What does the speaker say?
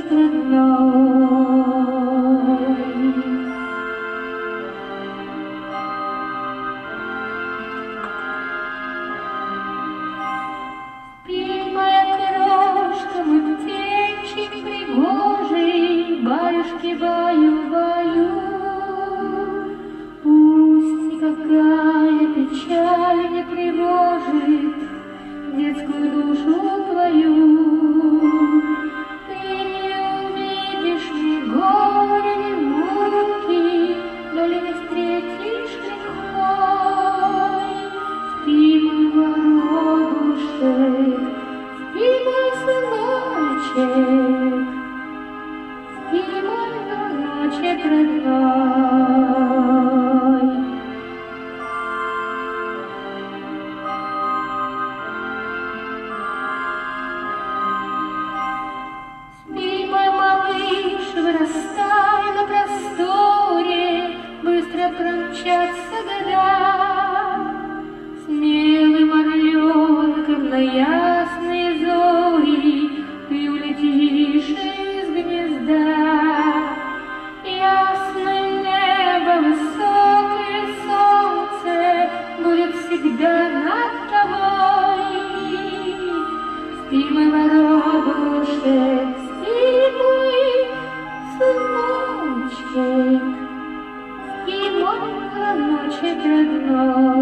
воробушек родной. Спи, моя крошка, мой птенчик пригожий, баюшки, баю-баю. Пусть никакая печаль не тревожит детскую душу твою. Ты не увидишь ни горя, ни муки, доли не встретишь лихой. Спи, мой воробушек, спи, мой сыночек, спи, мой сыночек родной. Спи, мой малыш, вырастай на просторе, быстро промчатся года. Смелым орленком на ясные зори ты улетишь из гнезда. Ясное небо, высокое солнце будет всегда над тобой. Спи, мой воробушек, спи, мой сыночек, спи, мой сыночек родной.